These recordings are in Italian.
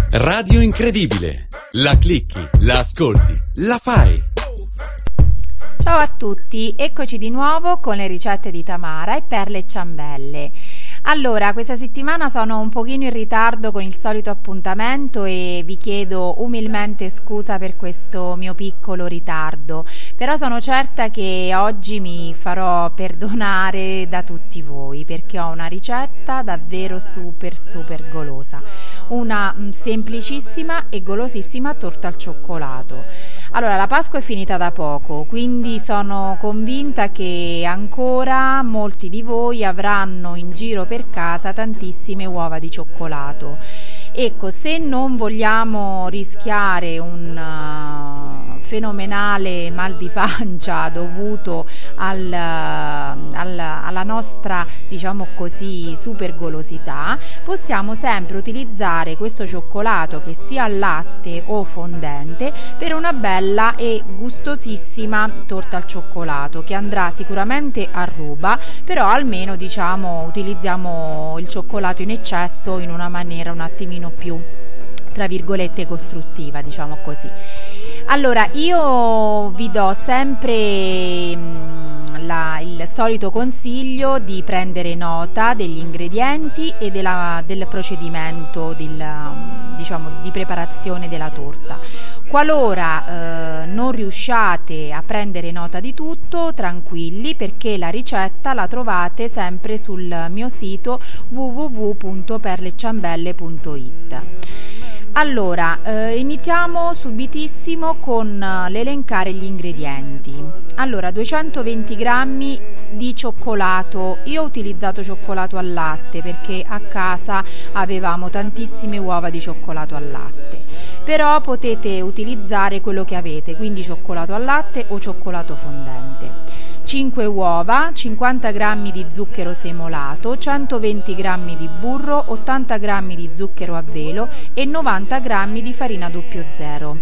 Radio Incredibile. La clicchi, la ascolti, la fai. Ciao a tutti, eccoci di nuovo con le ricette di Tamara e perle e ciambelle. Allora, questa settimana sono un pochino in ritardo con il solito appuntamento e vi chiedo umilmente scusa per questo mio piccolo ritardo, però sono certa che oggi mi farò perdonare da tutti voi perché ho una ricetta davvero super golosa, una semplicissima e golosissima torta al cioccolato. Allora, la Pasqua è finita da poco, quindi sono convinta che ancora molti di voi avranno in giro per casa tantissime uova di cioccolato. Ecco, se non vogliamo rischiare un fenomenale mal di pancia dovuto alla nostra, diciamo così, super golosità, possiamo sempre utilizzare questo cioccolato, che sia al latte o fondente, per una bella e gustosissima torta al cioccolato che andrà sicuramente a ruba, però almeno, diciamo, utilizziamo il cioccolato in eccesso in una maniera un attimino più, tra virgolette, costruttiva, diciamo così. Allora, io vi do sempre il solito consiglio di prendere nota degli ingredienti e del procedimento di preparazione della torta. Qualora non riusciate a prendere nota di tutto, tranquilli, perché la ricetta la trovate sempre sul mio sito www.perleciambelle.it. Allora, iniziamo subitissimo con l'elencare gli ingredienti. Allora, 220 grammi di cioccolato. Io ho utilizzato cioccolato al latte perché a casa avevamo tantissime uova di cioccolato al latte, però potete utilizzare quello che avete, quindi cioccolato al latte o cioccolato fondente. 5 uova, 50 g di zucchero semolato, 120 g di burro, 80 g di zucchero a velo e 90 g di farina 00.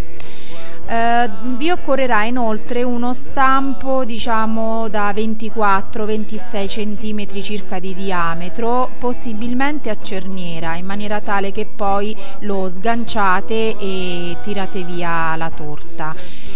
Vi occorrerà inoltre uno stampo, diciamo da 24-26 cm circa di diametro, possibilmente a cerniera, in maniera tale che poi lo sganciate e tirate via la torta.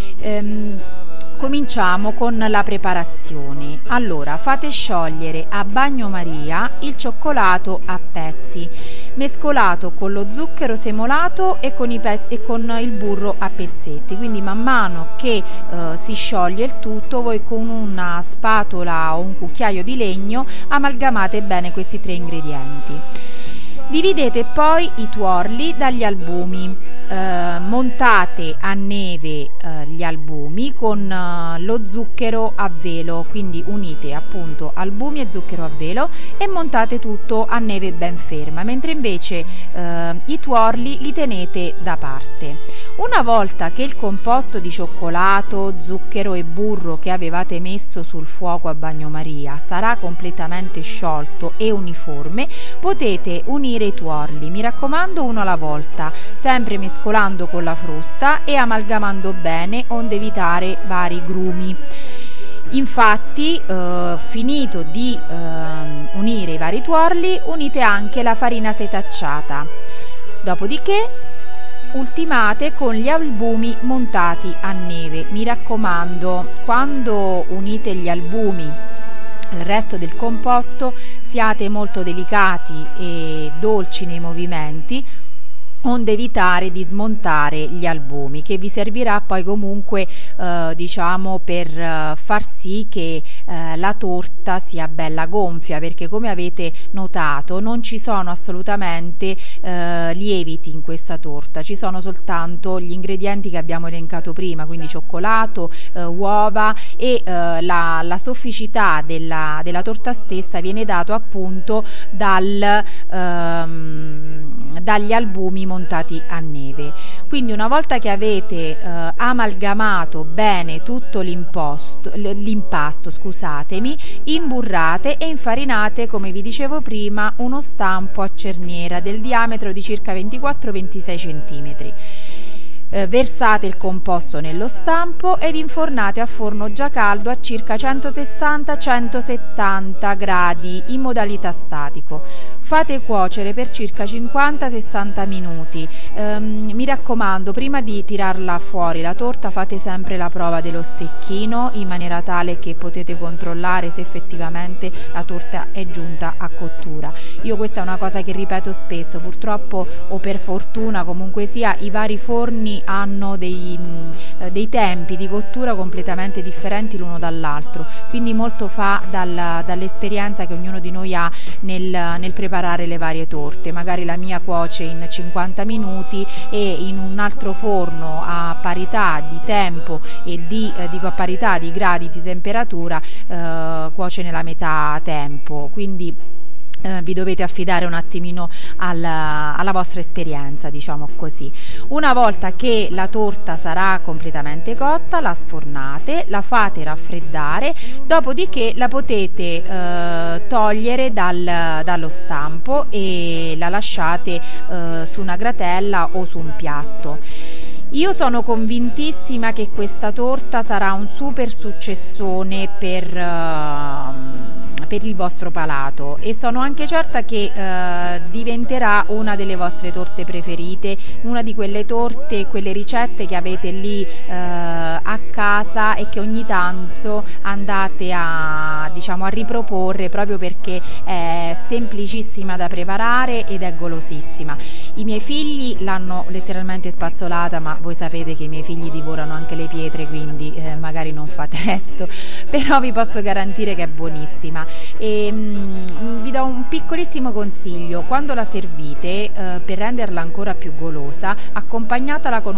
Cominciamo con la preparazione. Allora, fate sciogliere a bagnomaria il cioccolato a pezzi, mescolato con lo zucchero semolato e con il burro a pezzetti. Quindi man mano che si scioglie il tutto, voi con una spatola o un cucchiaio di legno amalgamate bene questi 3 ingredienti. Dividete poi i tuorli dagli albumi, montate a neve gli albumi con lo zucchero a velo, quindi unite appunto albumi e zucchero a velo e montate tutto a neve ben ferma, mentre invece i tuorli li tenete da parte. Una volta che il composto di cioccolato, zucchero e burro che avevate messo sul fuoco a bagnomaria sarà completamente sciolto e uniforme, potete unire i tuorli, mi raccomando uno alla volta, sempre mescolando con la frusta e amalgamando bene onde evitare vari grumi. Infatti, finito di unire i vari tuorli, unite anche la farina setacciata. Dopodiché ultimate con gli albumi montati a neve. Mi raccomando, quando unite gli albumi al resto del composto, siate molto delicati e dolci nei movimenti, onde evitare di smontare gli albumi, che vi servirà poi comunque per far sì che la torta sia bella gonfia, perché come avete notato non ci sono assolutamente lieviti in questa torta, ci sono soltanto gli ingredienti che abbiamo elencato prima, quindi cioccolato, uova e la sofficità della torta stessa viene dato appunto dagli albumi montati a neve. Quindi una volta che avete amalgamato bene tutto l'impasto, imburrate e infarinate, come vi dicevo prima, uno stampo a cerniera del diametro di circa 24-26 cm. Versate il composto nello stampo ed infornate a forno già caldo a circa 160-170 gradi in modalità statico. fate cuocere per circa 50-60 minuti. Mi raccomando, prima di tirarla fuori la torta fate sempre la prova dello stecchino, in maniera tale che potete controllare se effettivamente la torta è giunta a cottura. Io questa è una cosa che ripeto spesso, purtroppo o per fortuna comunque sia, i vari forni hanno dei tempi di cottura completamente differenti l'uno dall'altro, quindi molto fa dall'esperienza che ognuno di noi ha nel preparare le varie torte. Magari la mia cuoce in 50 minuti e in un altro forno a parità di tempo e dico a parità di gradi di temperatura cuoce nella metà tempo, quindi vi dovete affidare un attimino alla vostra esperienza, diciamo così. Una volta che la torta sarà completamente cotta, la sfornate, la fate raffreddare, dopodiché la potete togliere dallo stampo e la lasciate su una gratella o su un piatto. Io sono convintissima che questa torta sarà un super successone per il vostro palato, e sono anche certa che diventerà una delle vostre torte preferite, una di quelle torte, quelle ricette che avete lì a casa e che ogni tanto andate a riproporre, proprio perché è semplicissima da preparare ed è golosissima. I miei figli l'hanno letteralmente spazzolata, ma voi sapete che i miei figli divorano anche le pietre, quindi magari non fa testo, però vi posso garantire che è buonissima. E vi do un piccolissimo consiglio: quando la servite, per renderla ancora più golosa, accompagnatela con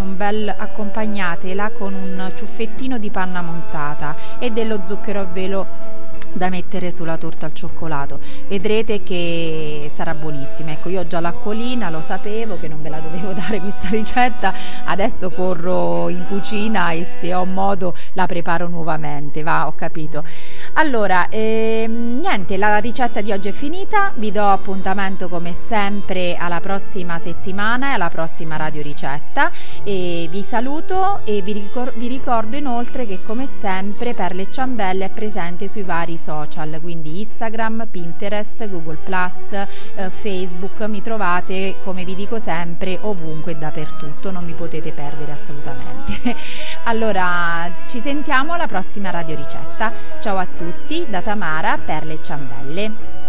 un ciuffettino di panna montata e dello zucchero a velo da mettere sulla torta al cioccolato. Vedrete che sarà buonissima. Ecco, io ho già l'acquolina, lo sapevo che non ve la dovevo dare questa ricetta, adesso corro in cucina e se ho modo la preparo nuovamente, ho capito. Allora, niente, la ricetta di oggi è finita, vi do appuntamento come sempre alla prossima settimana e alla prossima radio ricetta, e vi saluto e vi ricordo inoltre che come sempre Perle e Ciambelle è presente sui vari social, quindi Instagram, Pinterest, Google+, Facebook, mi trovate, come vi dico sempre, ovunque e dappertutto, non mi potete perdere assolutamente. Allora, ci sentiamo alla prossima radio ricetta. Ciao a tutti da Tamara, Perle e Ciambelle.